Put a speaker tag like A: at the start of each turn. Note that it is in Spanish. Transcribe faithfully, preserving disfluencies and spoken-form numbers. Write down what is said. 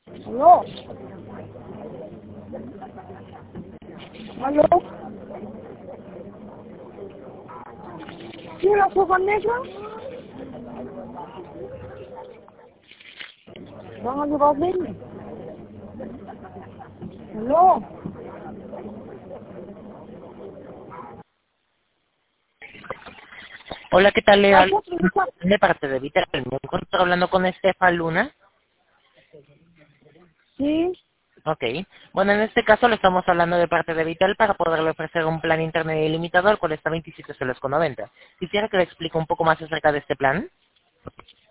A: ¿Aló? ¿Aló? ¿Sí, la sopa negra? ¿Van a llevar bien? ¿Aló?
B: Hola, ¿qué tal? Le
A: ¿La
B: hablo
A: sopa negra?
B: de parte de Vital. Me encuentro hablando con Estefa Luna.
A: Sí.
B: Ok. Bueno, en este caso le estamos hablando de parte de Vital para poderle ofrecer un plan internet ilimitado, al cual está veintisiete soles con noventa. Quisiera que le explique un poco más acerca de este plan.